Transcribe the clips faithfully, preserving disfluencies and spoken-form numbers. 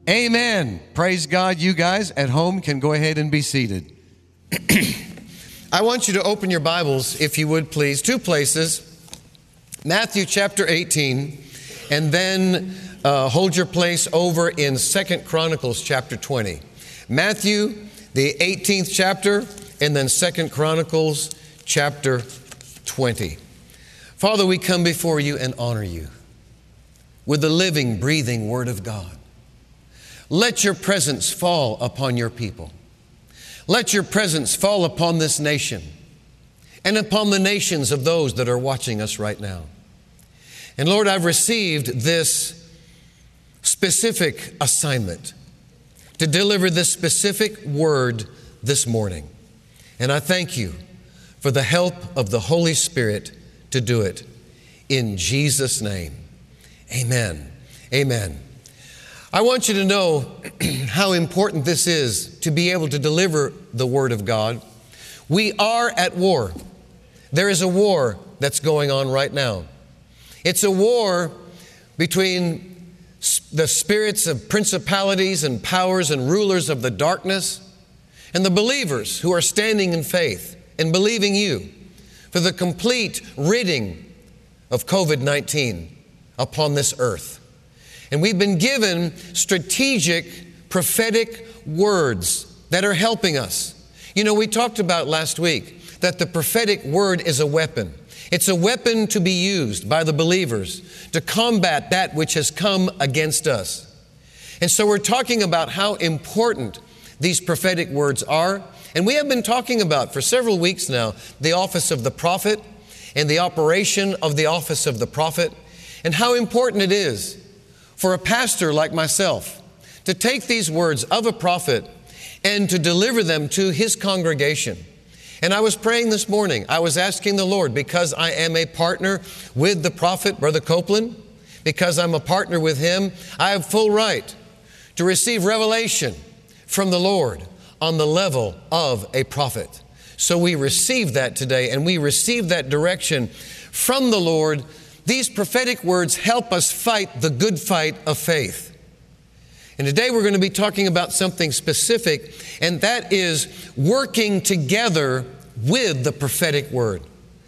Amen. Praise God. You guys at home can go ahead and be seated. I want you to open your Bibles, if you would please, two places. Matthew chapter eighteen, and then uh, hold your place over in Second Chronicles chapter twenty. Matthew, the eighteenth chapter, and then Second Chronicles chapter twenty. Father, we come before you and honor you with the living, breathing Word of God. Let your presence fall upon your people. Let your presence fall upon this nation and upon the nations of those that are watching us right now. And Lord, I've received this specific assignment to deliver this specific word this morning. And I thank you for the help of the Holy Spirit to do it. In Jesus' name, amen. Amen. I want you to know how important this is to be able to deliver the Word of God. We are at war. There is a war that's going on right now. It's a war between the spirits of principalities and powers and rulers of the darkness and the believers who are standing in faith and believing you for the complete ridding of covid nineteen upon this earth. And we've been given strategic prophetic words that are helping us. You know, we talked about last week that the prophetic word is a weapon. It's a weapon to be used by the believers to combat that which has come against us. And so we're talking about how important these prophetic words are. And we have been talking about for several weeks now the office of the prophet and the operation of the office of the prophet, and how important it is for a pastor like myself to take these words of a prophet and to deliver them to his congregation. And I was praying this morning. I was asking the Lord, because I am a partner with the prophet, Brother Copeland, because I'm a partner with him, I have full right to receive revelation from the Lord on the level of a prophet. So we receive that today, and we receive that direction from the Lord. These prophetic words help us fight the good fight of faith. And today we're going to be talking about something specific, and that is working together with the prophetic word.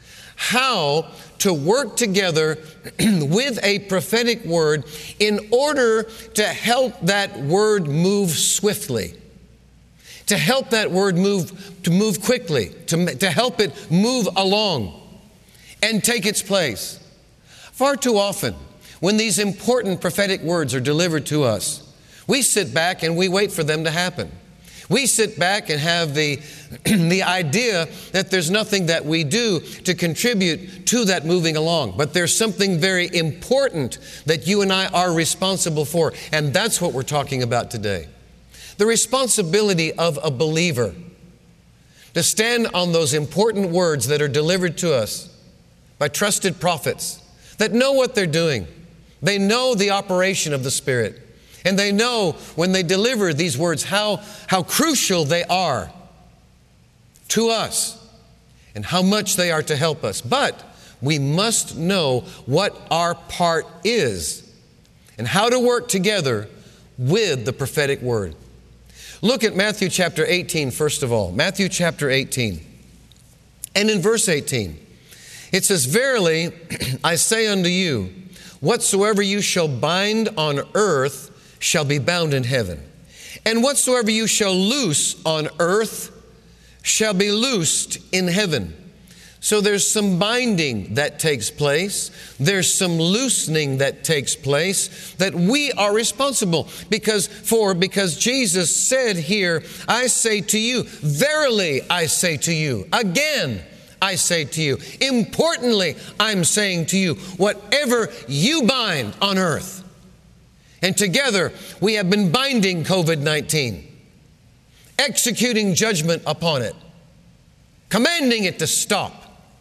How to work together with a prophetic word in order to help that word move swiftly, to help that word move, to move quickly, to, to help it move along and take its place. Far too often, when these important prophetic words are delivered to us, we sit back and we wait for them to happen. We sit back and have the, the idea that there's nothing that we do to contribute to that moving along. But there's something very important that you and I are responsible for. And that's what we're talking about today. The responsibility of a believer to stand on those important words that are delivered to us by trusted prophets that know what they're doing. They know the operation of the Spirit. And they know when they deliver these words how, how crucial they are to us and how much they are to help us. But we must know what our part is and how to work together with the prophetic word. Look at Matthew chapter eighteen, first of all. Matthew chapter eighteen. And in verse eighteen, it says, "Verily, I say unto you, whatsoever you shall bind on earth shall be bound in heaven. And whatsoever you shall loose on earth shall be loosed in heaven." So there's some binding that takes place. There's some loosening that takes place that we are responsible because for, because Jesus said here, "I say to you, verily I say to you, again I say to you." Importantly, I'm saying to you, whatever you bind on earth. And together we have been binding covid nineteen, executing judgment upon it, commanding it to stop.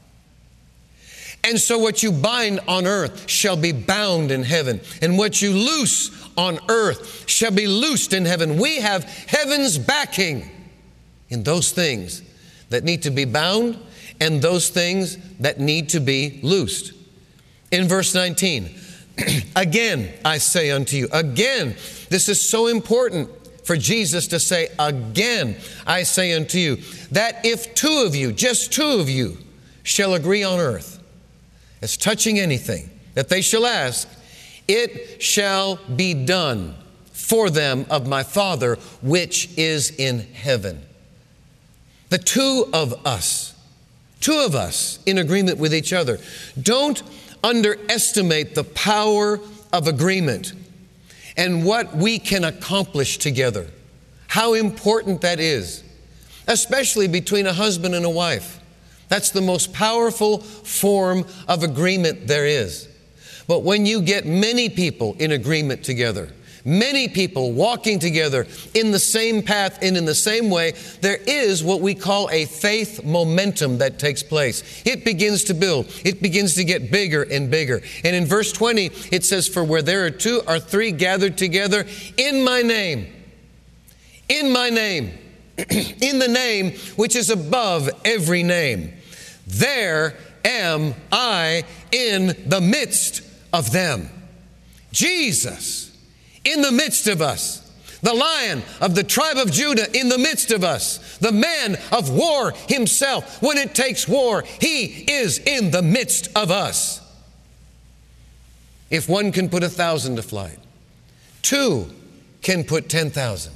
And so what you bind on earth shall be bound in heaven, and what you loose on earth shall be loosed in heaven. We have heaven's backing in those things that need to be bound and those things that need to be loosed. In verse nineteen, "Again I say unto you," again, This is so important for Jesus to say, again, I say unto you, that if two of you, just two of you, shall agree on earth, as touching anything that they shall ask, it shall be done for them of my Father which is in heaven. The two of us, two of us in agreement with each other. Don't underestimate the power of agreement and what we can accomplish together. How important that is, especially between a husband and a wife. That's the most powerful form of agreement there is. But when you get many people in agreement together, many people walking together in the same path and in the same way, there is what we call a faith momentum that takes place. It begins to build. It begins to get bigger and bigger. And in verse twenty, it says, for where there are two or three gathered together in my name, in my name, in the name which is above every name, there am I in the midst of them. Jesus in the midst of us. The Lion of the tribe of Judah in the midst of us. The man of war himself. When it takes war, he is in the midst of us. If one can put a thousand to flight, two can put ten thousand.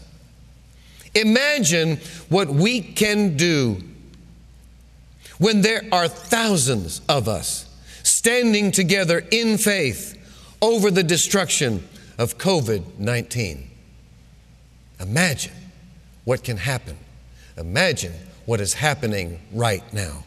Imagine what we can do when there are thousands of us standing together in faith over the destruction of COVID nineteen. Imagine what can happen. Imagine what is happening right now.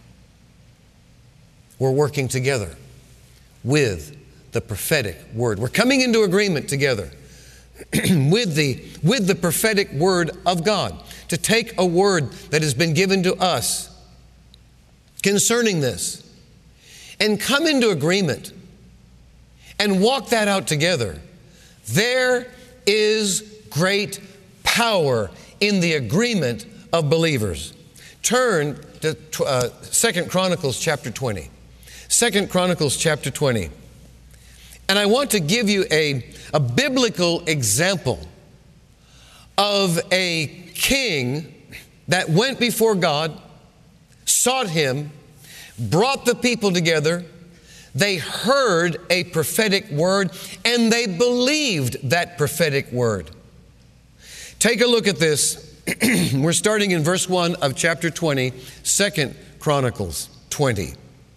We're working together with the prophetic word. We're coming into agreement together with the, with the prophetic word of God, to take a word that has been given to us concerning this and come into agreement and walk that out together. There is great power in the agreement of believers. Turn to uh, Second Chronicles chapter twenty. Second Chronicles chapter twenty. And I want to give you a, a biblical example of a king that went before God, sought Him, brought the people together. They heard a prophetic word and they believed that prophetic word. Take a look at this. We're starting in verse one of chapter twenty, Second Chronicles twenty.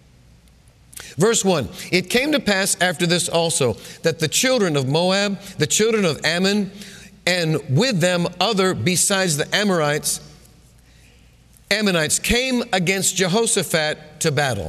Verse one, it came to pass after this also that the children of Moab, the children of Ammon, and with them other besides the Amorites, Ammonites came against Jehoshaphat to battle.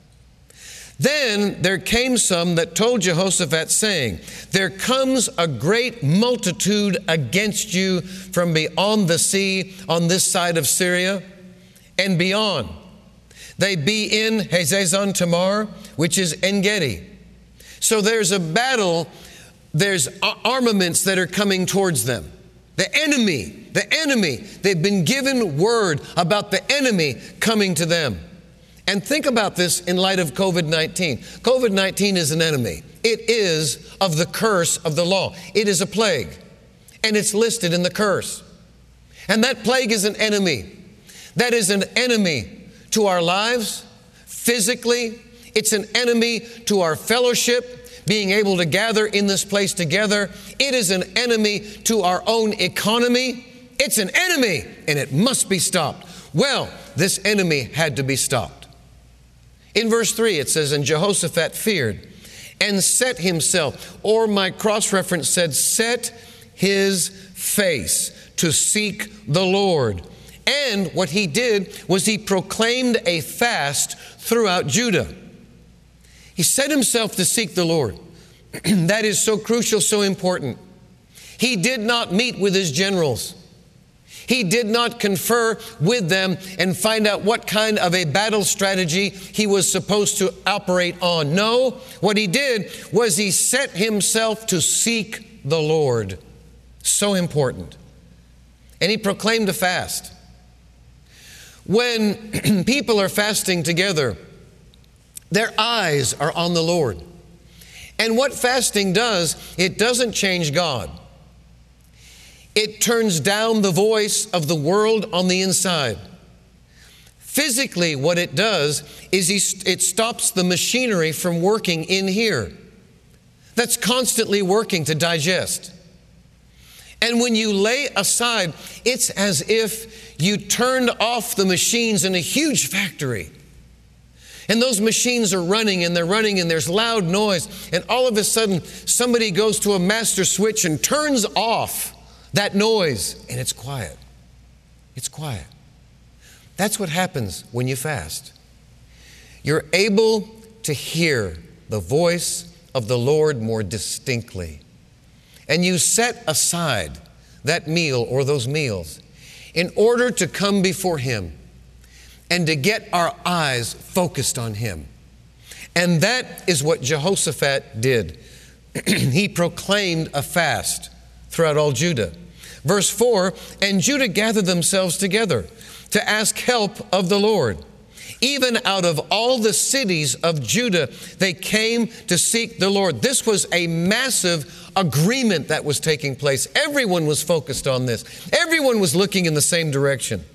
Then there came some that told Jehoshaphat, saying, there comes a great multitude against you from beyond the sea on this side of Syria and beyond. They be in Hazazon Tamar, which is En-Gedi. So there's a battle, there's armaments that are coming towards them. The enemy, the enemy, they've been given word about the enemy coming to them. And think about this in light of COVID nineteen. COVID nineteen is an enemy. It is of the curse of the law. It is a plague, and it's listed in the curse. And that plague is an enemy. That is an enemy to our lives, physically. It's an enemy to our fellowship, being able to gather in this place together. It is an enemy to our own economy. It's an enemy, and it must be stopped. Well, this enemy had to be stopped. In verse three, it says, and Jehoshaphat feared and set himself, or my cross-reference said, set his face to seek the Lord. And what he did was he proclaimed a fast throughout Judah. He set himself to seek the Lord. That is so crucial, so important. He did not meet with his generals. He did not confer with them and find out what kind of a battle strategy he was supposed to operate on. No, what he did was he set himself to seek the Lord. So important. And he proclaimed a fast. When people are fasting together, their eyes are on the Lord. And what fasting does, it doesn't change God. It turns down the voice of the world on the inside. Physically, what it does is it stops the machinery from working in here. That's constantly working to digest. And when you lay aside, it's as if you turned off the machines in a huge factory. And those machines are running and they're running and there's loud noise. And all of a sudden, somebody goes to a master switch and turns off that noise. And it's quiet. It's quiet. That's what happens when you fast. You're able to hear the voice of the Lord more distinctly. And you set aside that meal or those meals in order to come before Him and to get our eyes focused on Him. And that is what Jehoshaphat did. He proclaimed a fast throughout all Judah. Verse four, and Judah gathered themselves together to ask help of the Lord. Even out of all the cities of Judah, they came to seek the Lord. This was a massive agreement that was taking place. Everyone was focused on this. Everyone was looking in the same direction.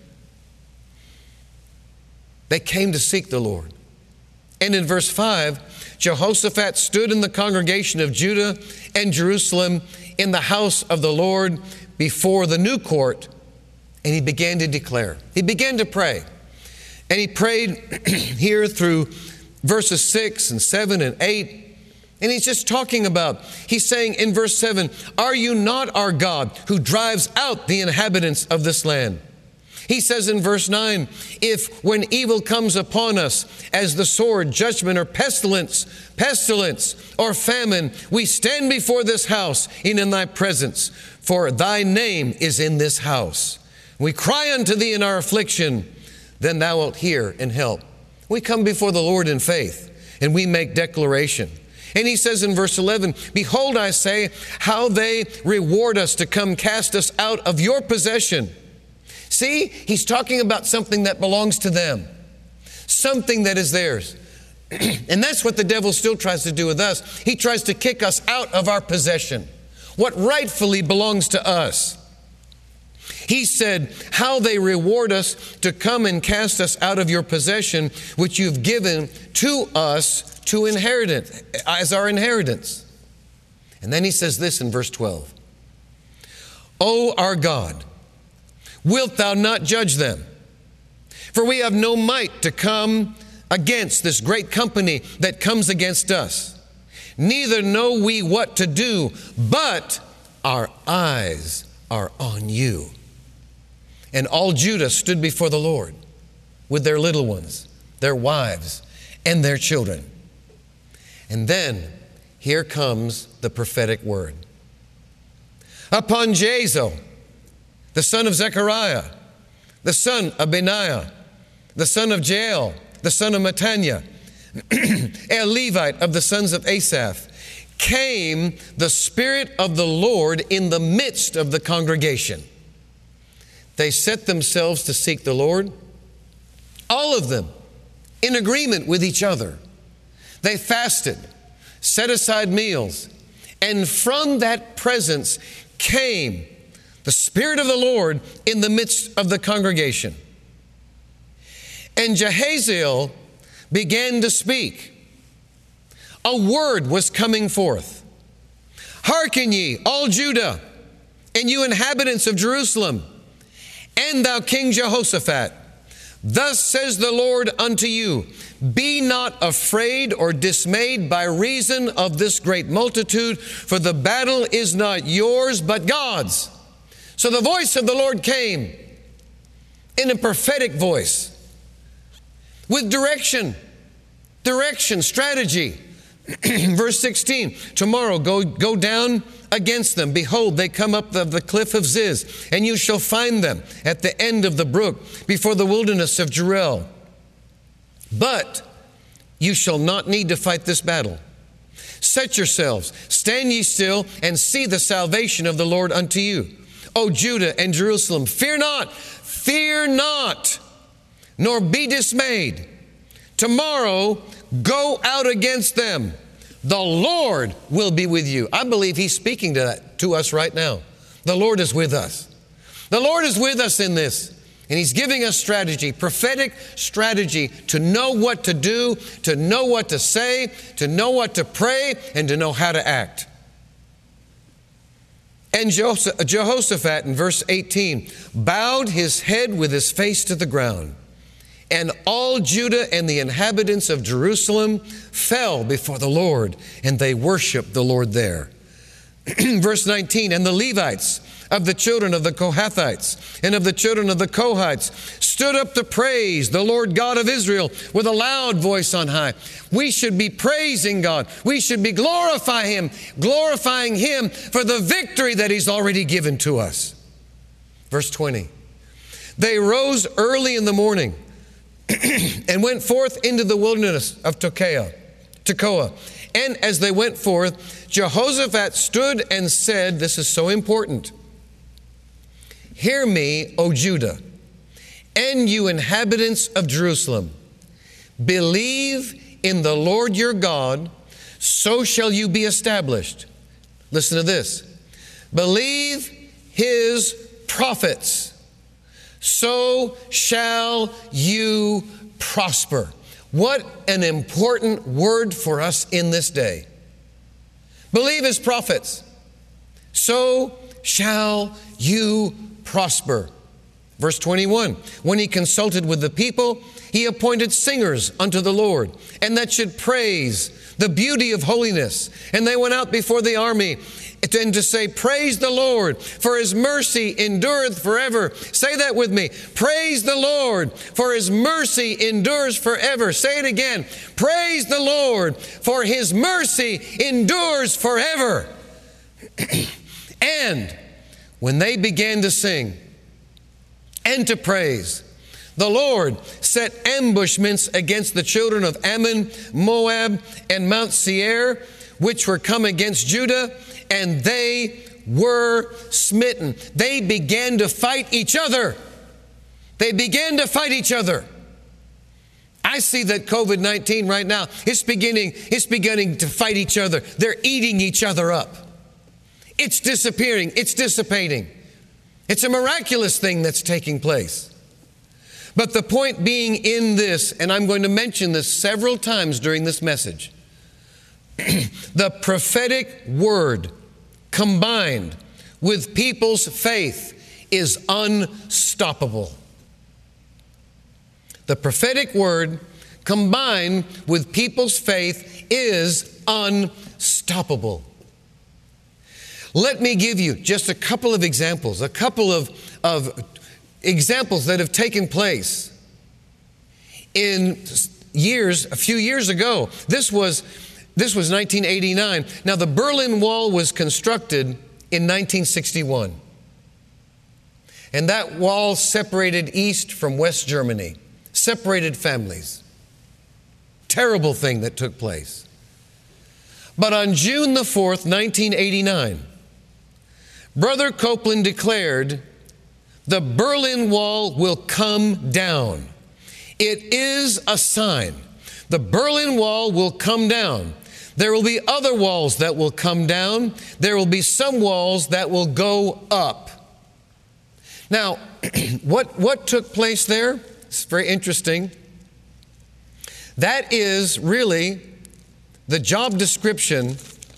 They came to seek the Lord. And in verse five, Jehoshaphat stood in the congregation of Judah and Jerusalem in the house of the Lord before the new court, and he began to declare. He began to pray. And he prayed here through verses six and seven and eight. And he's just talking about, he's saying in verse seven, are you not our God who drives out the inhabitants of this land? He says in verse nine, if when evil comes upon us as the sword, judgment, or pestilence, pestilence, or famine, we stand before this house and in thy presence, for thy name is in this house. We cry unto thee in our affliction, then thou wilt hear and help. We come before the Lord in faith and we make declaration. And he says in verse eleven, behold, I say, how they reward us to come cast us out of your possession. See, he's talking about something that belongs to them, something that is theirs. And that's what the devil still tries to do with us. He tries to kick us out of our possession, what rightfully belongs to us. He said, how they reward us to come and cast us out of your possession, which you've given to us to inherit it, as our inheritance. And then he says this in verse twelve. O our God, wilt thou not judge them? For we have no might to come against this great company that comes against us. Neither know we what to do, but our eyes are on you. And all Judah stood before the Lord with their little ones, their wives, and their children. And then here comes the prophetic word. Upon Jazel, the son of Zechariah, the son of Benaiah, the son of Jael, the son of Mattaniah, a Levite of the sons of Asaph, came the Spirit of the Lord in the midst of the congregation. They set themselves to seek the Lord, all of them in agreement with each other. They fasted, set aside meals, and from that presence came the Spirit of the Lord in the midst of the congregation. And Jahaziel began to speak. A word was coming forth. Hearken ye, all Judah, and you inhabitants of Jerusalem, and thou King Jehoshaphat, thus says the Lord unto you, be not afraid or dismayed by reason of this great multitude, for the battle is not yours, but God's. So the voice of the Lord came in a prophetic voice with direction, direction, strategy. Verse sixteen, tomorrow go, go down against them. Behold, they come up the, the cliff of Ziz, and you shall find them at the end of the brook before the wilderness of Jeruel. But you shall not need to fight this battle. Set yourselves, stand ye still, and see the salvation of the Lord unto you. O Judah and Jerusalem, fear not, fear not, nor be dismayed. Tomorrow go out against them. The Lord will be with you. I believe He's speaking to that, to us right now. The Lord is with us. The Lord is with us in this. And He's giving us strategy, prophetic strategy to know what to do, to know what to say, to know what to pray, and to know how to act. And Jehoshaphat in verse eighteen bowed his head with his face to the ground. And all Judah and the inhabitants of Jerusalem fell before the Lord, and they worshiped the Lord there. Verse nineteen, and the Levites of the children of the Kohathites and of the children of the Kohites stood up to praise the Lord God of Israel with a loud voice on high. We should be praising God. We should be glorifying Him, glorifying Him for the victory that He's already given to us. Verse twenty, they rose early in the morning and went forth into the wilderness of Tekoa. Tekoa. And as they went forth, Jehoshaphat stood and said, this is so important, hear me, O Judah, and you inhabitants of Jerusalem. Believe in the Lord your God, so shall you be established. Listen to this. Believe His prophets, so shall you prosper. What an important word for us in this day. Believe His prophets, so shall you prosper. Verse twenty-one, when He consulted with the people, He appointed singers unto the Lord, and that should praise the beauty of holiness. And they went out before the army, and to say, praise the Lord, for His mercy endureth forever. Say that with me. Praise the Lord, for His mercy endures forever. Say it again. Praise the Lord, for His mercy endures forever. And when they began to sing and to praise, the Lord set ambushments against the children of Ammon, Moab, and Mount Seir, which were come against Judah, and they were smitten. They began to fight each other. They began to fight each other. I see that COVID nineteen right now, it's beginning, it's beginning to fight each other. They're eating each other up. It's disappearing. It's dissipating. It's a miraculous thing that's taking place. But the point being in this, and I'm going to mention this several times during this message, the prophetic word combined with people's faith is unstoppable. The prophetic word combined with people's faith is unstoppable. Let me give you just a couple of examples, a couple of, of examples that have taken place in years, a few years ago. This was, this was nineteen eighty-nine. Now, the Berlin Wall was constructed in nineteen sixty-one. And that wall separated East from West Germany, separated families. Terrible thing that took place. But on June the fourth, nineteen eighty-nine, Brother Copeland declared, the Berlin Wall will come down. It is a sign. The Berlin Wall will come down. There will be other walls that will come down. There will be some walls that will go up. Now, what, what took place there? It's very interesting. That is really the job description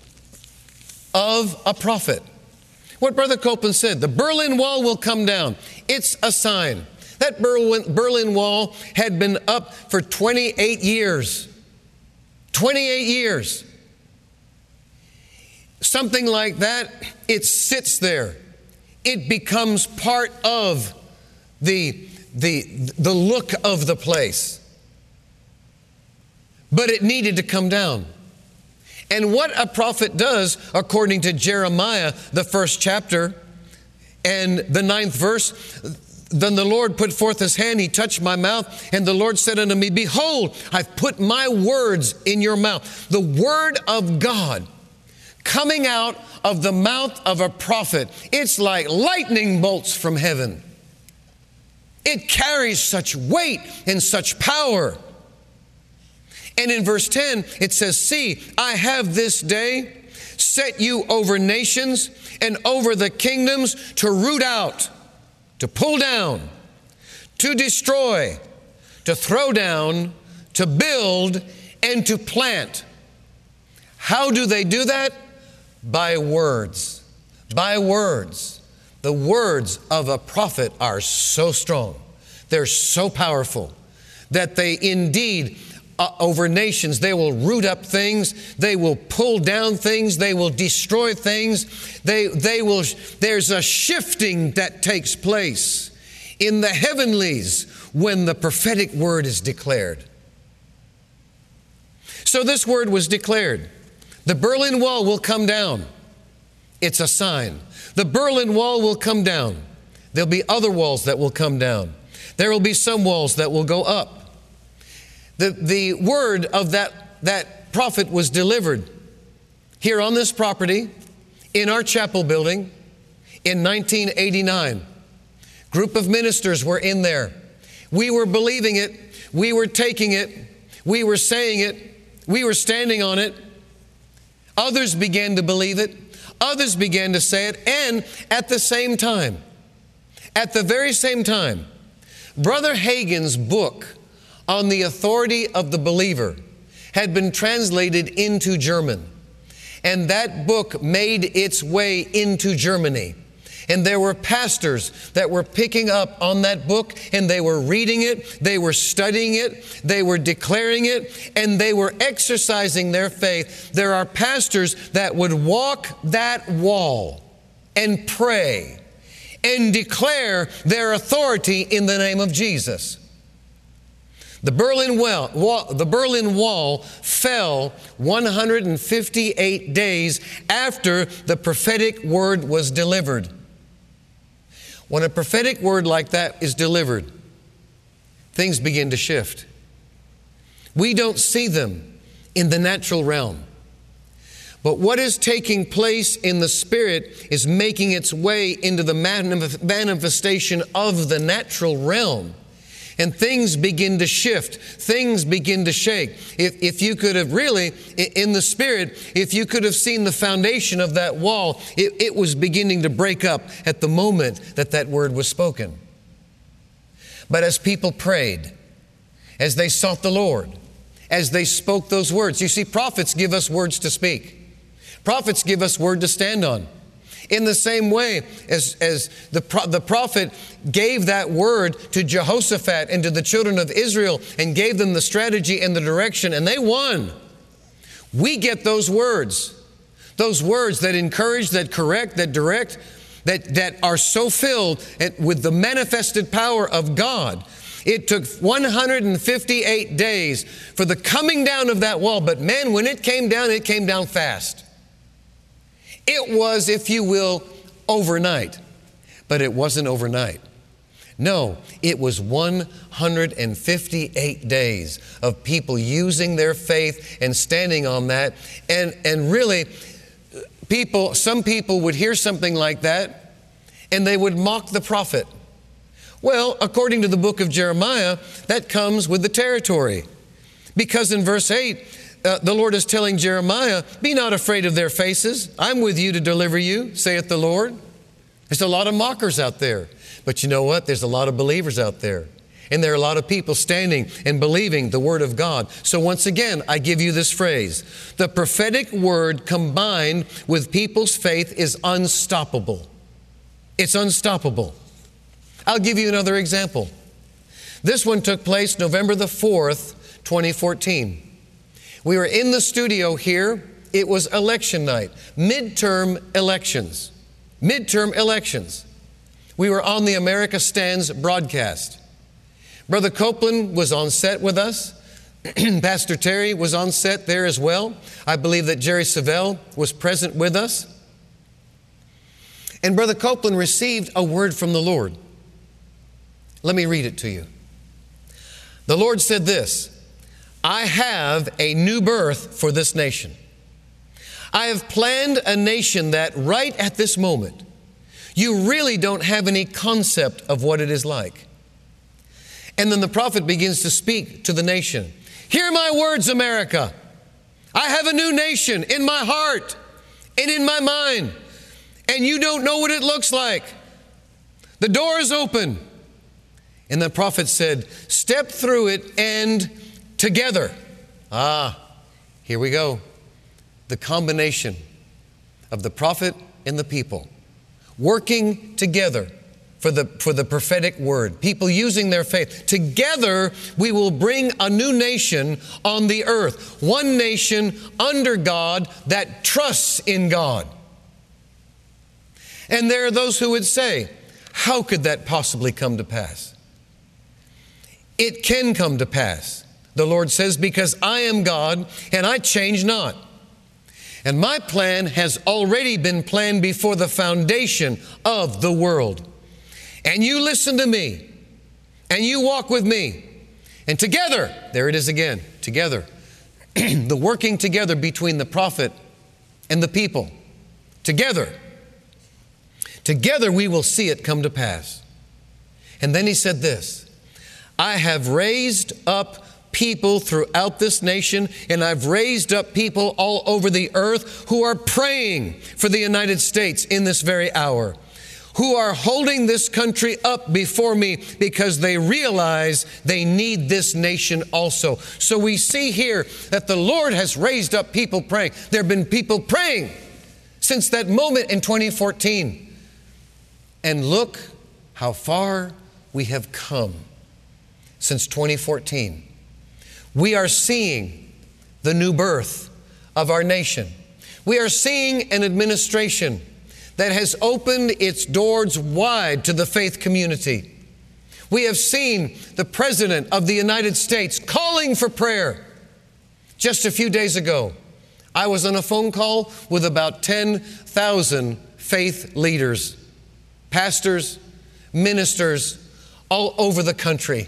of a prophet. What Brother Copeland said, the Berlin Wall will come down. It's a sign. That Berlin, Berlin Wall had been up for twenty-eight years. twenty-eight years. Something like that, it sits there. It becomes part of the, the, the look of the place. But it needed to come down. And what a prophet does, according to Jeremiah, the first chapter and the ninth verse, then the Lord put forth His hand, He touched my mouth, and the Lord said unto me, behold, I've put my words in your mouth. The word of God coming out of the mouth of a prophet, it's like lightning bolts from heaven. It carries such weight and such power. And in verse ten, it says, see, I have this day set you over nations, and over the kingdoms to root out, to pull down, to destroy, to throw down, to build, and to plant. How do they do that? By words. By words. The words of a prophet are so strong. They're so powerful that they indeed, uh, over nations, they will root up things. They will pull down things. They will destroy things. They, they will, there's a shifting that takes place in the heavenlies when the prophetic word is declared. So this word was declared. The Berlin Wall will come down. It's a sign. The Berlin Wall will come down. There'll be other walls that will come down. There will be some walls that will go up. The, the word of that, that prophet was delivered here on this property in our chapel building in nineteen eighty-nine. Group of ministers were in there. We were believing it. We were taking it. We were saying it. We were standing on it. Others began to believe it. Others began to say it. And at the same time, at the very same time, Brother Hagin's book on the authority of the believer had been translated into German. And that book made its way into Germany. And there were pastors that were picking up on that book, and they were reading it, they were studying it, they were declaring it, and they were exercising their faith. There are pastors that would walk that wall and pray and declare their authority in the name of Jesus. The Berlin Wall, wall, the Berlin Wall fell one hundred fifty-eight days after the prophetic word was delivered. When a prophetic word like that is delivered, things begin to shift. We don't see them in the natural realm. But what is taking place in the Spirit is making its way into the manifestation of the natural realm. And things begin to shift. Things begin to shake. If, if you could have really, in the Spirit, if you could have seen the foundation of that wall, it, it was beginning to break up at the moment that that word was spoken. But as people prayed, as they sought the Lord, as they spoke those words, you see, prophets give us words to speak. Prophets give us word to stand on. In the same way as, as the, the prophet gave that word to Jehoshaphat and to the children of Israel and gave them the strategy and the direction, and they won. We get those words, those words that encourage, that correct, that direct, that, that are so filled with the manifested power of God. It took one hundred fifty-eight days for the coming down of that wall, but man, when it came down, it came down fast. It was, if you will, overnight. But it wasn't overnight. No, it was one hundred fifty-eight days of people using their faith and standing on that. And, and really, people, some people would hear something like that and they would mock the prophet. Well, according to the book of Jeremiah, that comes with the territory. Because in verse eight, Uh, the Lord is telling Jeremiah, be not afraid of their faces. I'm with you to deliver you, saith the Lord. There's a lot of mockers out there. But you know what? There's a lot of believers out there. And there are a lot of people standing and believing the Word of God. So once again, I give you this phrase. The prophetic word combined with people's faith is unstoppable. It's unstoppable. I'll give you another example. This one took place November the fourth, twenty fourteen. We were in the studio here. It was election night, midterm elections, midterm elections. We were on the America Stands broadcast. Brother Copeland was on set with us. Pastor Terry was on set there as well. I believe that Jerry Savelle was present with us. And Brother Copeland received a word from the Lord. Let me read it to you. The Lord said this, I have a new birth for this nation. I have planned a nation that right at this moment, you really don't have any concept of what it is like. And then the prophet begins to speak to the nation. Hear my words, America. I have a new nation in my heart and in my mind. and you don't know what it looks like. The door is open. And the prophet said, step through it and together. Ah, here we go. The combination of the prophet and the people working together for the, for the prophetic word. People using their faith. Together, we will bring a new nation on the earth. One nation under God that trusts in God. And there are those who would say, how could that possibly come to pass? It can come to pass. The Lord says, because I am God and I change not. And my plan has already been planned before the foundation of the world. And you listen to me and you walk with me. And together, there it is again, together, the working together between the prophet and the people. Together. Together we will see it come to pass. And then he said this, I have raised up people throughout this nation, and I've raised up people all over the earth who are praying for the United States in this very hour, who are holding this country up before me because they realize they need this nation also. So we see here that the Lord has raised up people praying. There have been people praying since that moment in twenty fourteen. And look how far we have come since twenty fourteen. We are seeing the new birth of our nation. We are seeing an administration that has opened its doors wide to the faith community. We have seen the President of the United States calling for prayer. Just a few days ago, I was on a phone call with about ten thousand faith leaders, pastors, ministers all over the country.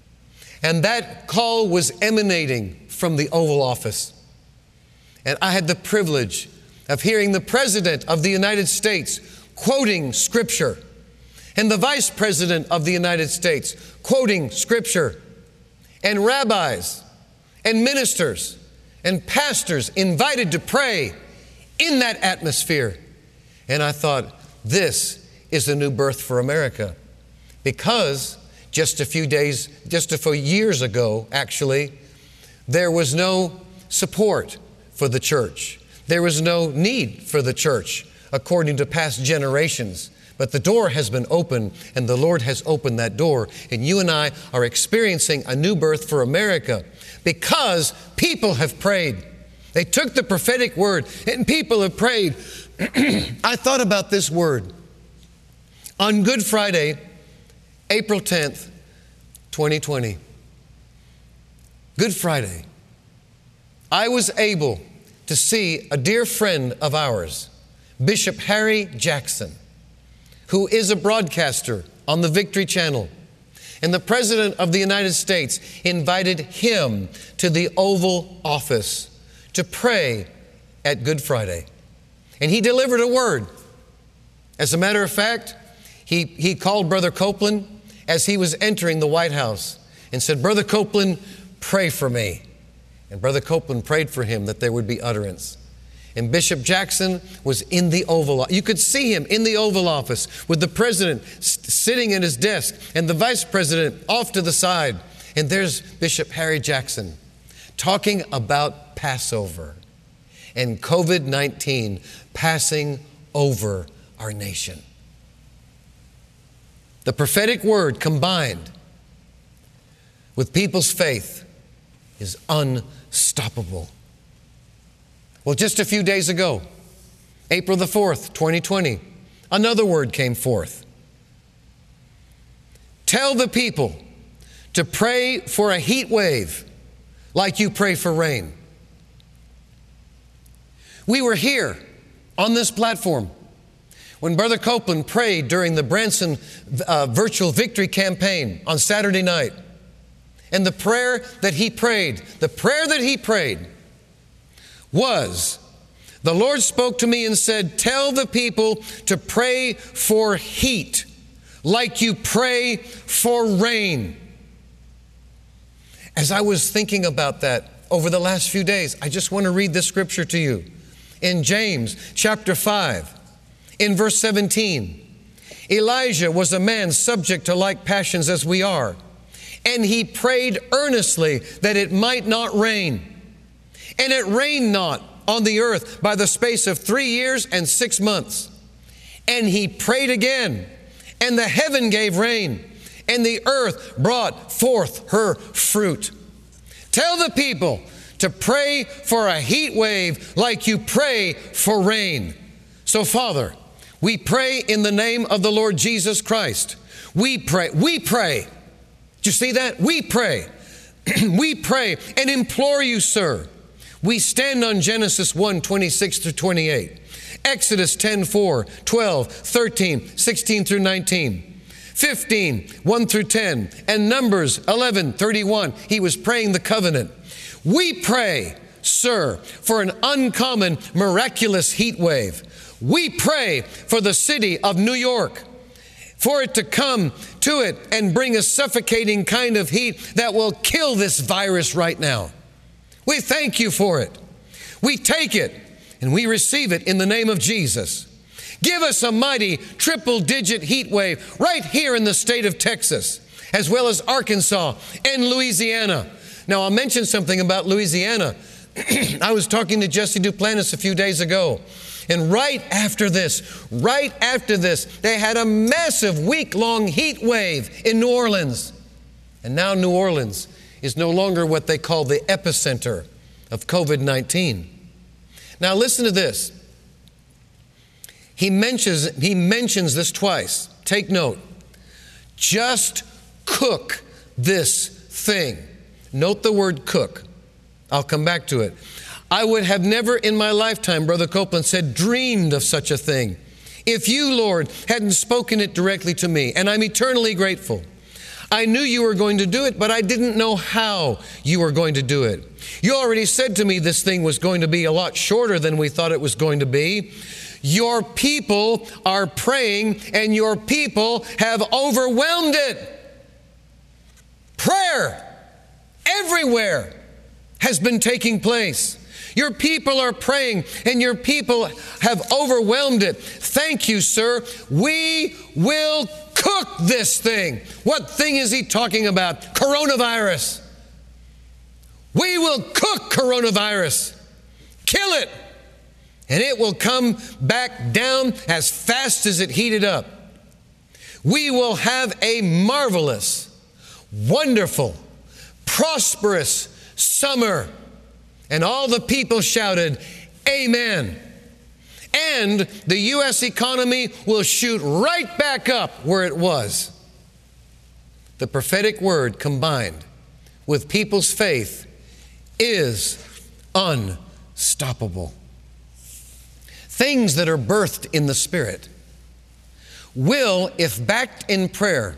And that call was emanating from the Oval Office. And I had the privilege of hearing the President of the United States quoting Scripture, and the Vice President of the United States quoting Scripture, and rabbis and ministers and pastors invited to pray in that atmosphere. And I thought, this is a new birth for America, because just a few days, just a few years ago, actually, there was no support for the church. There was no need for the church, according to past generations. But the door has been opened, and the Lord has opened that door. And you and I are experiencing a new birth for America because people have prayed. They took the prophetic word, and people have prayed. I thought about this word. On Good Friday, April tenth, twenty twenty. Good Friday. I was able to see a dear friend of ours, Bishop Harry Jackson, who is a broadcaster on the Victory Channel. And the President of the United States invited him to the Oval Office to pray at Good Friday. And he delivered a word. As a matter of fact, he, he called Brother Copeland as he was entering the White House and said, Brother Copeland, pray for me. And Brother Copeland prayed for him that there would be utterance. And Bishop Jackson was in the Oval Office. You could see him in the Oval Office with the President sitting at his desk and the Vice President off to the side. And there's Bishop Harry Jackson talking about Passover and COVID nineteen passing over our nation. The prophetic word combined with people's faith is unstoppable. Well, just a few days ago, April the fourth, twenty twenty, another word came forth. Tell the people to pray for a heat wave like you pray for rain. We were here on this platform when Brother Copeland prayed during the Branson uh, Virtual Victory Campaign on Saturday night. And the prayer that he prayed, the prayer that he prayed was, the Lord spoke to me and said, tell the people to pray for heat like you pray for rain. As I was thinking about that over the last few days, I just want to read this scripture to you. In James chapter five, In verse seventeen, Elijah was a man subject to like passions as we are, and he prayed earnestly that it might not rain. And it rained not on the earth by the space of three years and six months. And he prayed again, and the heaven gave rain, and the earth brought forth her fruit. Tell the people to pray for a heat wave like you pray for rain. So, Father, we pray in the name of the Lord Jesus Christ. We pray, we pray. Did you see that? We pray. We pray and implore you, sir. We stand on Genesis one, twenty-six through twenty-eight, Exodus ten, four, twelve, thirteen, sixteen through nineteen, fifteen, one through ten, and Numbers eleven, thirty-one. He was praying the covenant. We pray, sir, for an uncommon, miraculous heat wave. We pray for the city of New York, for it to come to it and bring a suffocating kind of heat that will kill this virus right now. We thank you for it. We take it and we receive it in the name of Jesus. Give us a mighty triple-digit heat wave right here in the state of Texas, as well as Arkansas and Louisiana. Now, I'll mention something about Louisiana. I was talking to Jesse Duplantis a few days ago, and right after this, right after this, they had a massive week-long heat wave in New Orleans. And now New Orleans is no longer what they call the epicenter of COVID nineteen. Now listen to this. He mentions, he mentions this twice. Take note. Just cook this thing. Note the word cook. I'll come back to it. I would have never in my lifetime, Brother Copeland said, dreamed of such a thing if you, Lord, hadn't spoken it directly to me. And I'm eternally grateful. I knew you were going to do it, but I didn't know how you were going to do it. You already said to me this thing was going to be a lot shorter than we thought it was going to be. Your people are praying, and your people have overwhelmed it. Prayer everywhere has been taking place. Your people are praying, and your people have overwhelmed it. Thank you, sir. We will cook this thing. What thing is he talking about? Coronavirus. We will cook coronavirus. Kill it. And it will come back down as fast as it heated up. We will have a marvelous, wonderful, prosperous summer. And all the people shouted, amen. And the U S economy will shoot right back up where it was. The prophetic word combined with people's faith is unstoppable. Things that are birthed in the Spirit will, if backed in prayer,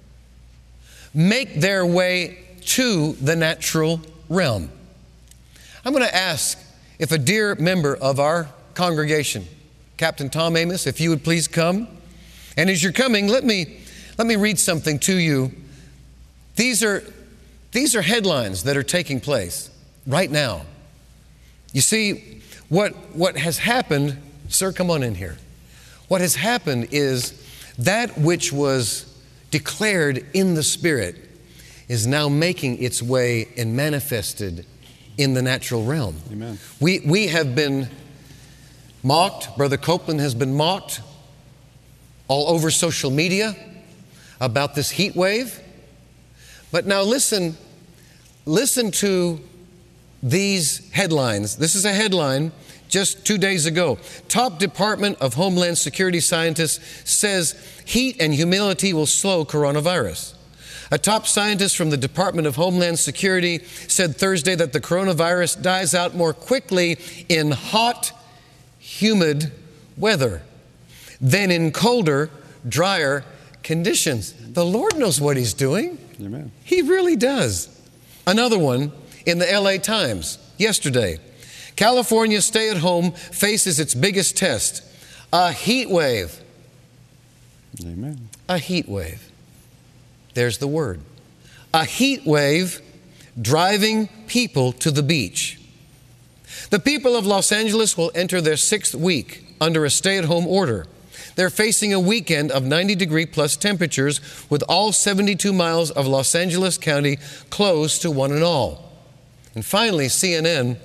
make their way to the natural realm. I'm going to ask if a dear member of our congregation, Captain Tom Amos, if you would please come. And as you're coming, let me let me read something to you. These are these are headlines that are taking place right now. You see, what what has happened, sir, come on in here. What has happened is that which was declared in the Spirit is now making its way and manifested in the natural realm. Amen. We we have been mocked. Brother Copeland has been mocked all over social media about this heat wave. But now listen, listen to these headlines. This is a headline just two days ago. Top Department of Homeland Security scientist says heat and humidity will slow coronavirus. A top scientist from the Department of Homeland Security said Thursday that the coronavirus dies out more quickly in hot, humid weather than in colder, drier conditions. The Lord knows what He's doing. Amen. He really does. Another one in the L A Times yesterday. California stay-at-home faces its biggest test, a heat wave. Amen. A heat wave. There's the word. A heat wave driving people to the beach. The people of Los Angeles will enter their sixth week under a stay-at-home order. They're facing a weekend of ninety degree plus temperatures with all seventy-two miles of Los Angeles County closed to one and all. And finally, C N N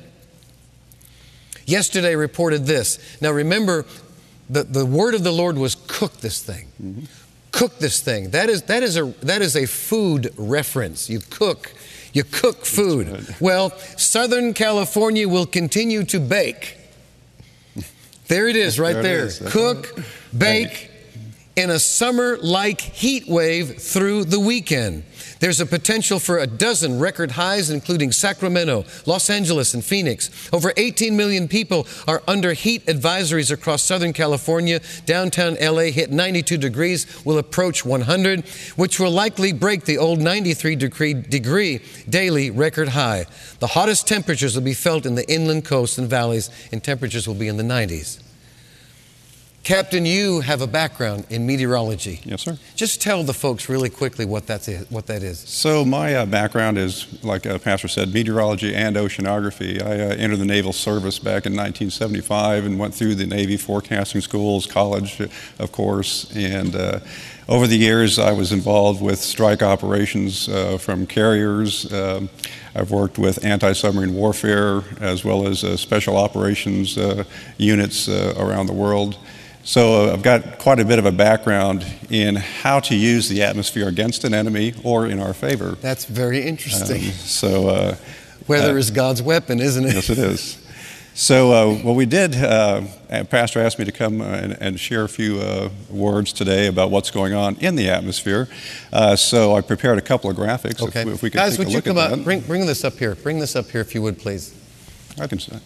yesterday reported this. Now remember, the, the word of the Lord was cook this thing. Mm-hmm. Cook this thing. That is, that is a, that is a food reference. You cook. You cook food. Well, Southern California will continue to bake. There it is, right there. there. Cook, bake, in a summer-like heat wave through the weekend. There's a potential for a dozen record highs, including Sacramento, Los Angeles, and Phoenix. Over eighteen million people are under heat advisories across Southern California. Downtown L A hit ninety-two degrees, will approach one hundred, which will likely break the old ninety-three degree, degree daily record high. The hottest temperatures will be felt in the inland coasts and valleys, and temperatures will be in the nineties. Captain, you have a background in meteorology. Yes, sir. Just tell the folks really quickly what that's what that is. So my uh, background is, like uh, Pastor said, meteorology and oceanography. I uh, entered the Naval Service back in nineteen seventy-five and went through the Navy forecasting schools, college, of course. And uh, over the years, I was involved with strike operations uh, from carriers. Um, I've worked with anti-submarine warfare as well as uh, special operations uh, units uh, around the world. So uh, I've got quite a bit of a background in how to use the atmosphere against an enemy or in our favor. That's very interesting. Um, so uh, Weather uh, is God's weapon, isn't it? Yes, it is. So uh, what we did, uh, Pastor asked me to come uh, and, and share a few uh, words today about what's going on in the atmosphere. Uh, so I prepared a couple of graphics. Okay. If, if we could Guys, take would a you look come at up? that. Bring, bring this up here. Bring this up here if you would, please. I can say.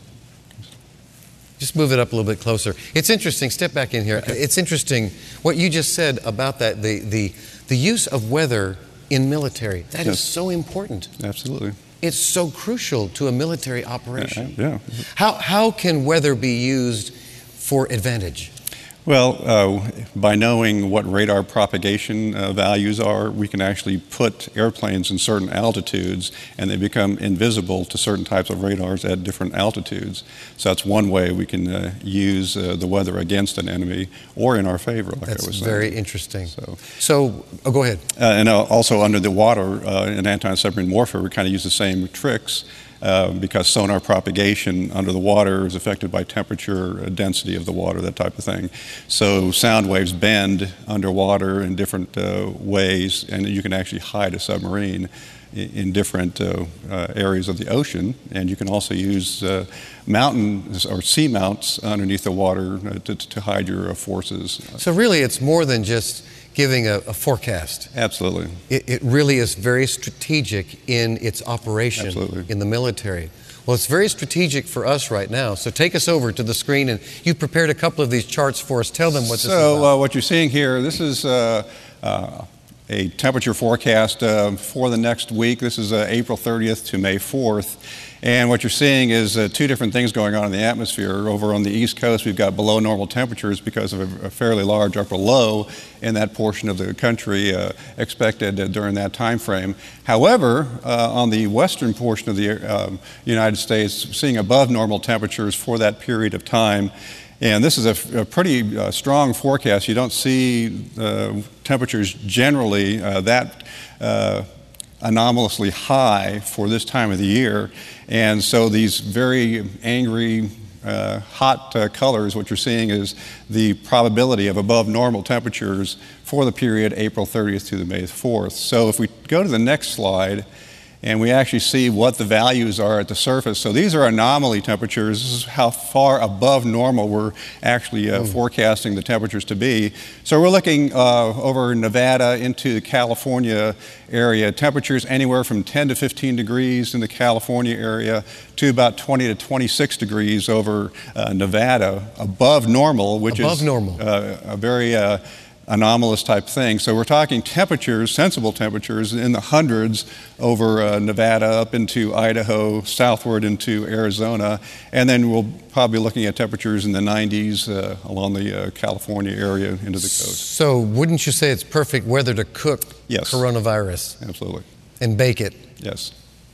Just move it up a little bit closer. It's interesting. Step back in here. Okay. It's interesting what you just said about that, the, the, the use of weather in military. That Yes. is so important. Absolutely. It's so crucial to a military operation. Yeah. yeah. How, how can weather be used for advantage? Well, uh, by knowing what radar propagation uh, values are, we can actually put airplanes in certain altitudes and they become invisible to certain types of radars at different altitudes. So that's one way we can uh, use uh, the weather against an enemy or in our favor, like that's I was saying. Very interesting. So, so oh, go ahead. Uh, and uh, also under the water, uh, in anti-submarine warfare, we kind of use the same tricks. Uh, because sonar propagation under the water is affected by temperature, uh, density of the water, that type of thing. So sound waves bend underwater in different uh, ways, and you can actually hide a submarine in, in different uh, uh, areas of the ocean. And you can also use uh, mountains or sea mounts underneath the water uh, to, to hide your uh, forces. So really, it's more than just giving a, a forecast. Absolutely. It, it really is very strategic in its operation. Absolutely. In the military. Well, it's very strategic for us right now. So take us over to the screen, and you prepared a couple of these charts for us. Tell them what this so, is about. So uh, what you're seeing here, this is uh, uh, a temperature forecast uh, for the next week. This is uh, April thirtieth to May fourth. And what you're seeing is uh, two different things going on in the atmosphere. Over on the East Coast, we've got below normal temperatures because of a, a fairly large upper low in that portion of the country uh, expected uh, during that time frame. However, uh, on the western portion of the um, United States, seeing above normal temperatures for that period of time. And this is a, a pretty uh, strong forecast. You don't see uh, temperatures generally uh, that uh, anomalously high for this time of the year. And so these very angry, uh, hot uh, colors, what you're seeing is the probability of above normal temperatures for the period April thirtieth to the May fourth. So if we go to the next slide, and we actually see what the values are at the surface. So these are anomaly temperatures. This is how far above normal we're actually uh, mm. forecasting the temperatures to be. So we're looking uh, over Nevada into the California area, temperatures anywhere from ten to fifteen degrees in the California area to about twenty to twenty-six degrees over uh, Nevada, above normal, which above is normal. Uh, a very uh, anomalous type thing. So we're talking temperatures, sensible temperatures in the hundreds over uh, Nevada up into Idaho, southward into Arizona, and then we'll probably be looking at temperatures in the nineties uh, along the uh, California area into the coast. So wouldn't you say it's perfect weather to cook Yes. coronavirus? Absolutely. And bake it? Yes.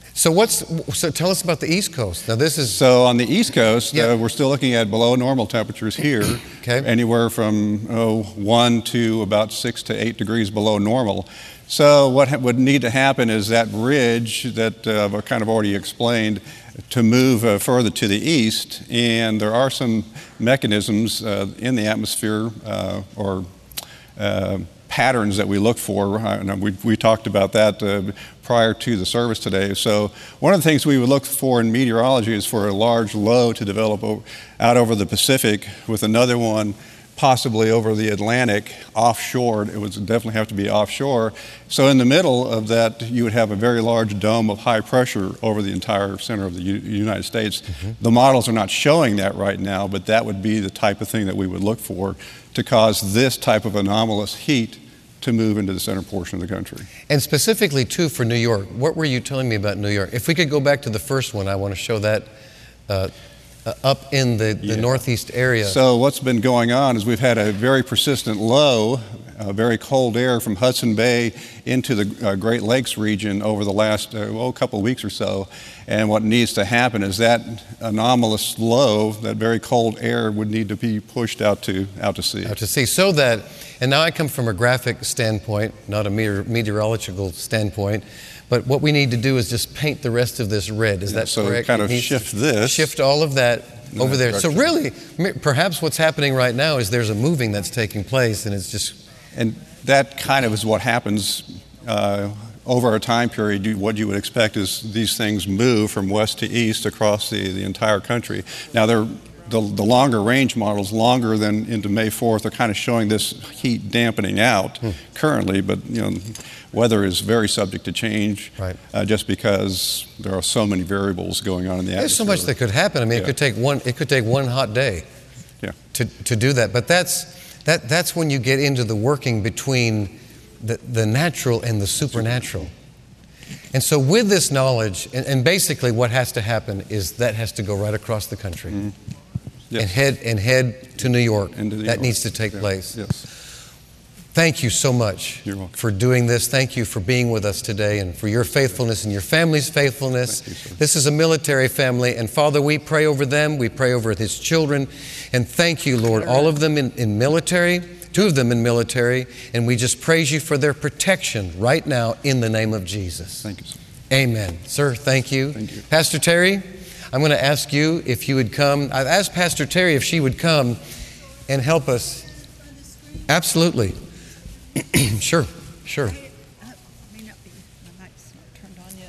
So what's so tell us about the East Coast. Now this is So on the East Coast, Yeah. uh, we're still looking at below normal temperatures here, Okay. anywhere from oh, one to about six to eight degrees below normal. So what ha- would need to happen is that ridge that uh, I've kind of already explained to move uh, further to the east, and there are some mechanisms uh, in the atmosphere uh, or uh, patterns that we look for. Uh, we, we talked about that uh, prior to the service today. So one of the things we would look for in meteorology is for a large low to develop o- out over the Pacific, with another one possibly over the Atlantic offshore. It would definitely have to be offshore. So in the middle of that, you would have a very large dome of high pressure over the entire center of the U- United States. Mm-hmm. The models are not showing that right now, but that would be the type of thing that we would look for to cause this type of anomalous heat to move into the center portion of the country. And specifically, too, for New York, what were you telling me about New York? If we could go back to the first one, I want to show that uh, uh, up in the, the Yeah. northeast area. So what's been going on is we've had a very persistent low, uh, very cold air from Hudson Bay into the uh, Great Lakes region over the last uh, well, couple of weeks or so. And what needs to happen is that anomalous low, that very cold air, would need to be pushed out to out to sea. Out to sea, so that, and now I come from a graphic standpoint, not a meteor, meteorological standpoint, but what we need to do is just paint the rest of this red. Is Yeah, that so correct? kind It of needs to shift this. Shift all of that in over that there. So direction. really, m- perhaps what's happening right now is there's a moving that's taking place, and it's just, And that kind of is what happens uh, over a time period. You, what you would expect is these things move from west to east across the, the entire country. Now, they're, the, the longer range models, longer than into May fourth, are kind of showing this heat dampening out Hmm. currently, but you know, weather is very subject to change, Right. uh, just because there are so many variables going on in the atmosphere. there's so much that could happen. I mean, Yeah. it could take one, it could take one hot day Yeah. to, to do that. But that's, that, that's when you get into the working between the, the natural and the supernatural. And so with this knowledge, and, and basically what has to happen is that has to go right across the country Mhm. Yes. and head and head to New York. Into New that York. needs to take Yeah. place. Yes. Thank you so much You're welcome. for doing this. Thank you for being with us today and for your faithfulness and your family's faithfulness. Thank you, sir. This is a military family, and Father, we pray over them. We pray over his children. And thank you, Lord, all of them in, in military, two of them in military, and we just praise you for their protection right now in the name of Jesus. Thank you, sir. Amen. Sir, thank you. Thank you. Pastor Terry, I'm going to ask you if you would come. I've asked Pastor Terry if she would come and help us. Absolutely. Sure, sure. May not be, my mic's not turned on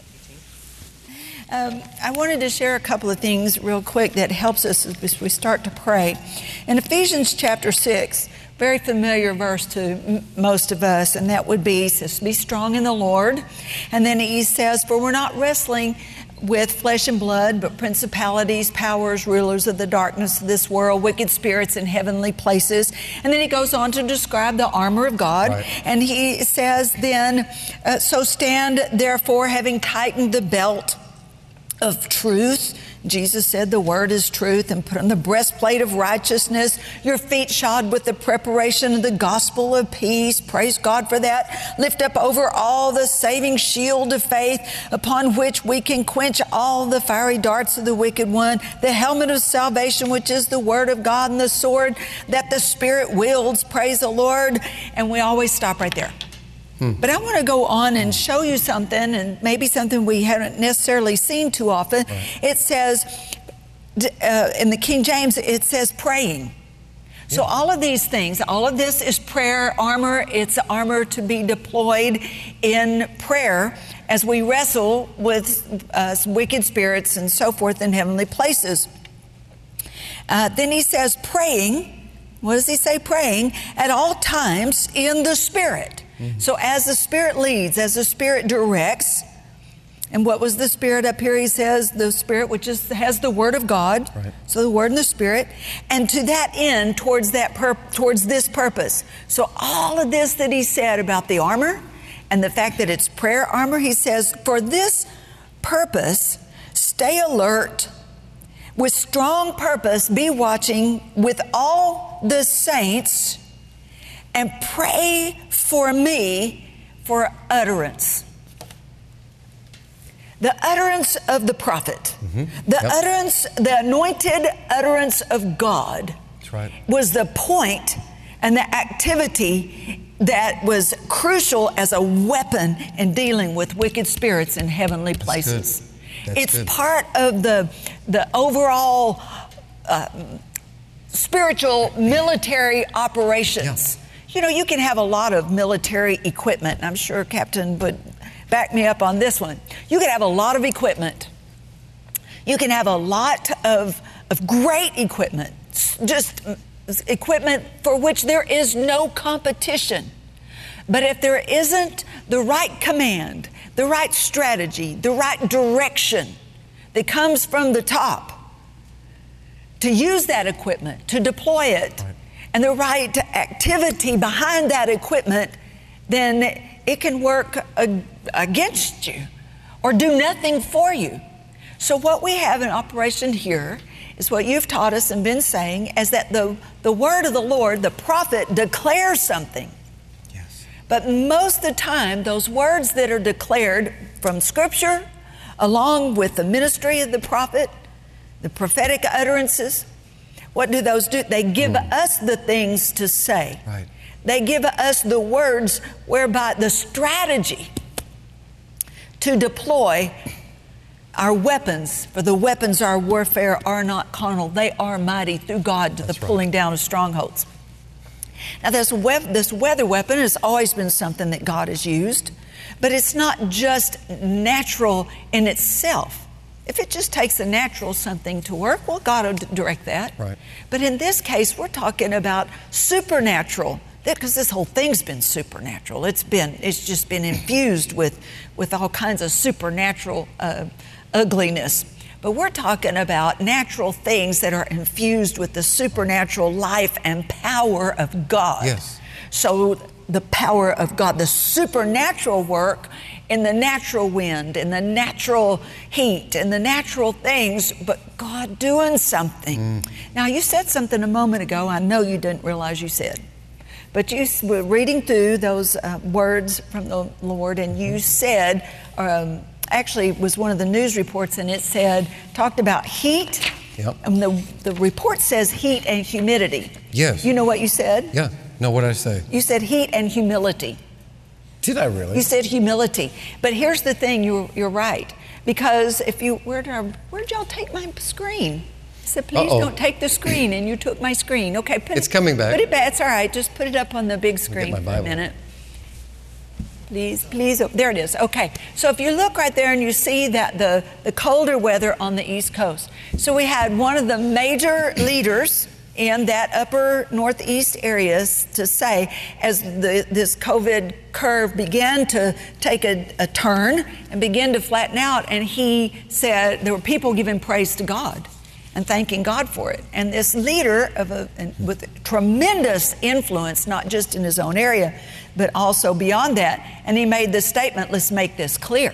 yet. Um, I wanted to share a couple of things real quick that helps us as we start to pray. In Ephesians chapter six, very familiar verse to m- most of us, and that would be, says, be strong in the Lord. And then he says, for we're not wrestling with flesh and blood, but principalities, powers, rulers of the darkness of this world, wicked spirits in heavenly places. And then he goes on to describe the armor of God. Right. And he says then, uh, so stand therefore, having tightened the belt of truth. Jesus said the word is truth, and put on the breastplate of righteousness, your feet shod with the preparation of the gospel of peace. Praise God for that. Lift up over all the saving shield of faith, upon which we can quench all the fiery darts of the wicked one, the helmet of salvation, which is the word of God, and the sword that the Spirit wields. Praise the Lord. And we always stop right there. But I want to go on and show you something, and maybe something we haven't necessarily seen too often. Right. It says, uh, in the King James, it says praying. Yeah. So all of these things, all of this is prayer armor. It's armor to be deployed in prayer as we wrestle with uh, wicked spirits and so forth in heavenly places. Uh, then he says praying. What does he say? Praying at all times in the Spirit. So as the Spirit leads, as the Spirit directs, and what was the Spirit up here? He says the Spirit which is, has the Word of God. Right. So the Word and the Spirit. And to that end, towards that pur- towards this purpose. So all of this that he said about the armor and the fact that it's prayer armor, he says, for this purpose, stay alert. With strong purpose, be watching with all the saints, and pray for me for utterance. the utterance of the prophet, Mm-hmm. the Yep. utterance, the anointed utterance of God, That's right. was the point and the activity that was crucial as a weapon in dealing with wicked spirits in heavenly places. good. That's It's good. part of the the overall uh, spiritual military operations. You know, you can have a lot of military equipment, and I'm sure Captain would back me up on this one. You can have a lot of equipment. You can have a lot of, of great equipment, s- just mm, equipment for which there is no competition. But if there isn't the right command, the right strategy, the right direction that comes from the top to use that equipment, to deploy it, Right. and the right activity behind that equipment, then it can work ag- against you or do nothing for you. So what we have in operation here is what you've taught us and been saying, is that the, the word of the Lord, the prophet, declares something. Yes. But most of the time, those words that are declared from Scripture, along with the ministry of the prophet, the prophetic utterances, what do those do? They give us the things to say. Right. They give us the words whereby the strategy to deploy our weapons, for the weapons of our warfare are not carnal. They are mighty through God to That's the right. pulling down of strongholds. Now, this, we- this weather weapon has always been something that God has used, but it's not just natural in itself. If it just takes a natural something to work, well, God will d- direct that. Right. But in this case, we're talking about supernatural, because this whole thing's been supernatural. It's been, it's just been infused with, with all kinds of supernatural uh, ugliness. But we're talking about natural things that are infused with the supernatural life and power of God. Yes. So the power of God, the supernatural work in the natural wind, in the natural heat, in the natural things, but God doing something. Now, you said something a moment ago I know you didn't realize you said. But you s- were reading through those uh, words from the Lord, and you said, um, actually it was one of the news reports, and it said, talked about heat. Yep. And the, the report says heat and humidity. Yes. You know what you said? Yeah. No, what did I say? You said heat and humility. Did I really? You said humility. But here's the thing, you're, you're right. Because if you, where did I, where'd y'all take my screen? I said, please Uh-oh. don't take the screen, and you took my screen. Okay, put It's it, coming back. Put it back, it's all right, just put it up on the big screen my for a Bible. minute. Please, please, oh, there it is, okay. So if you look right there and you see that the, the colder weather on the East Coast. So we had one of the major leaders in that upper northeast areas to say, as the, this COVID curve began to take a, a turn and begin to flatten out, and he said there were people giving praise to God and thanking God for it. And this leader of a, and with tremendous influence, not just in his own area, but also beyond that, and he made this statement, let's make this clear.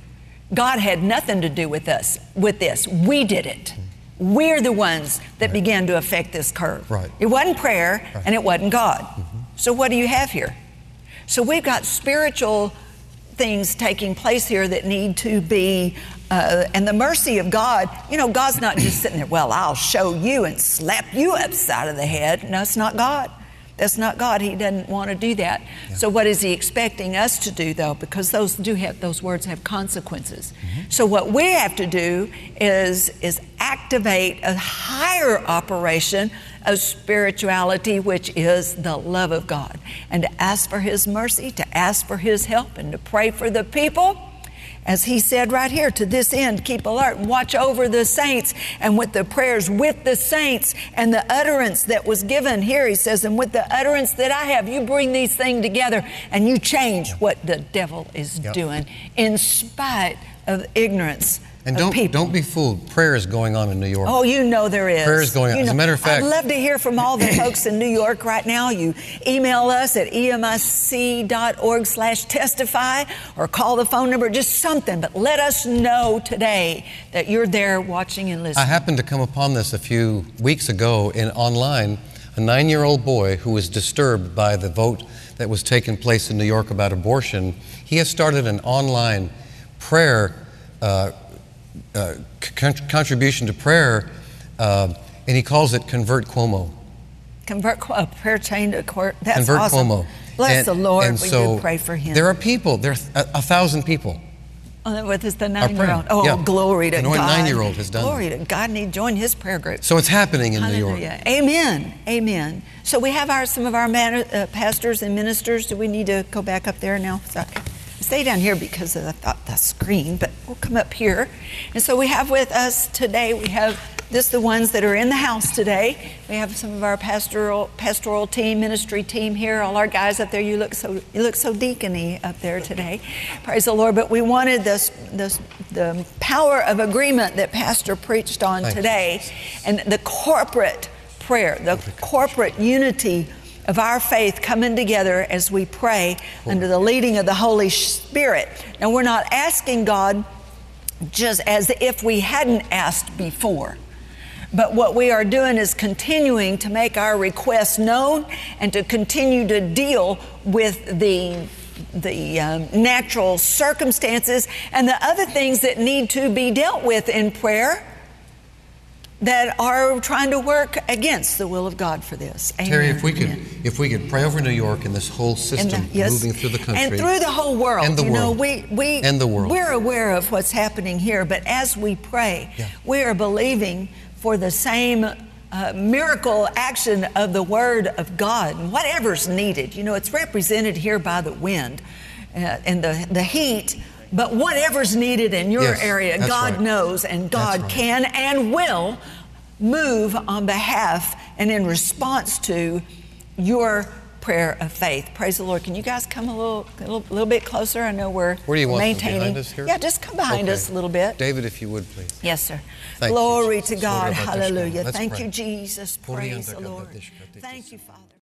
God had nothing to do with us, with this. We did it. We're the ones that Right. began to affect this curve. Right. It wasn't prayer, Right. and it wasn't God. Mm-hmm. So what do you have here? So we've got spiritual things taking place here that need to be, uh, and the mercy of God, you know, God's not just sitting there, well, I'll show you and slap you upside of the head. No, it's not God. That's not God. He doesn't want to do that. Yeah. So what is he expecting us to do, though? Because those do have, those words have consequences. Mm-hmm. So what we have to do is, is activate a higher operation of spirituality, which is the love of God, and to ask for his mercy, to ask for his help, and to pray for the people. As he said right here, to this end, keep alert and watch over the saints, and with the prayers with the saints and the utterance that was given here, he says, and with the utterance that I have, you bring these things together and you change what the devil is Yep. doing in spite of ignorance And of don't people. don't be fooled. Prayer is going on in New York. Oh, you know there is. Prayer is going on. You As a know- matter of fact- I'd love to hear from all the folks in New York right now. You email us at E M I C dot org slash testify or call the phone number, just something. But let us know today that you're there watching and I listening. happened to come upon this a few weeks ago in online. A nine-year-old boy who was disturbed by the vote that was taking place in New York about abortion. He has started an online prayer uh, uh, con- contribution to prayer, uh, and he calls it Convert Cuomo. Convert a prayer chain to court. That's Convert awesome. Cuomo. Bless and, the Lord. And we so do pray for him. There are people. There are a, a thousand people. Oh, with his the Our nine-year-old. prayer. Oh, Yeah. glory to The God. nine-year-old has done Glory to God, and he joined his prayer group. So it's happening in New York. Hallelujah. Amen. Amen. So we have our some of our man, uh, pastors and ministers. Do we need to go back up there now? So, stay down here because of the, thought, the screen, but we'll come up here. And so we have with us today, we have this the ones that are in the house today. We have some of our pastoral pastoral team, ministry team here. All our guys up there. You look so you look so deacony up there today. Praise the Lord. But we wanted this this the power of agreement that Pastor preached on today, and the corporate prayer, the corporate unity of our faith coming together as we pray under the leading of the Holy Spirit. Now, we're not asking God just as if we hadn't asked before, but what we are doing is continuing to make our requests known and to continue to deal with the the um, natural circumstances and the other things that need to be dealt with in prayer that are trying to work against the will of God for this. Amen. Terry, if we could, Amen. if we could pray over New York and this whole system the, yes, moving through the country and through the whole world, and the you know, world, we we and the world. We're aware of what's happening here, but as we pray, Yeah. we are believing for the same uh, miracle action of the Word of God, and whatever's needed. You know, it's represented here by the wind uh, and the the heat. But whatever's needed in your Yes, area, that's God right. knows, and God That's right. can and will move on behalf and in response to your prayer of faith. Praise the Lord. Can you guys come a little, a little, little bit closer? I know we're Where do you want them? maintaining. Behind us here? Yeah, just come behind Okay. us a little bit. David, if you would, please. Yes, sir. Thank you, Glory Jesus. to God. Sorry about this, Hallelujah. Let's Thank pray. you, Jesus. Holy Praise and the Lord. God, Thank you, Father.